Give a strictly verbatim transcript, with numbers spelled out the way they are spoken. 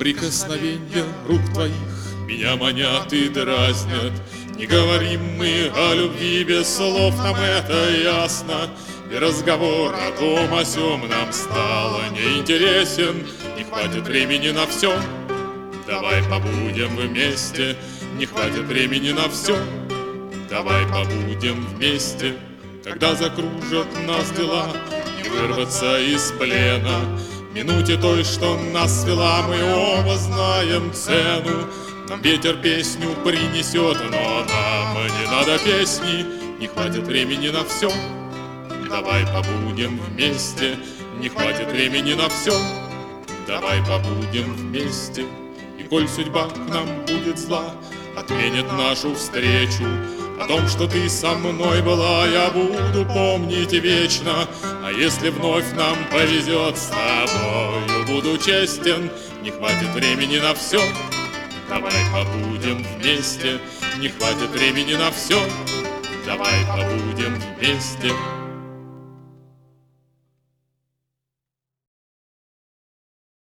Прикосновенья рук твоих меня манят и дразнят. Не говорим мы о любви без слов, нам это ясно. И разговор о том о сём нам стало неинтересен. Не хватит времени на все, давай побудем вместе. Не хватит времени на все, давай побудем вместе. Когда закружат нас дела, не вырваться из плена. Минуте той, что нас свела, мы оба знаем цену. Нам ветер песню принесет, но нам не надо песни. Не хватит времени на все, давай побудем вместе. Не хватит времени на все, давай побудем вместе. И коль судьба к нам будет зла, отменит нашу встречу. О том, что ты со мной была, я буду помнить вечно. А если вновь нам повезет с тобою, буду честен. Не хватит времени на все, давай побудем вместе. Не хватит времени на все, давай побудем вместе.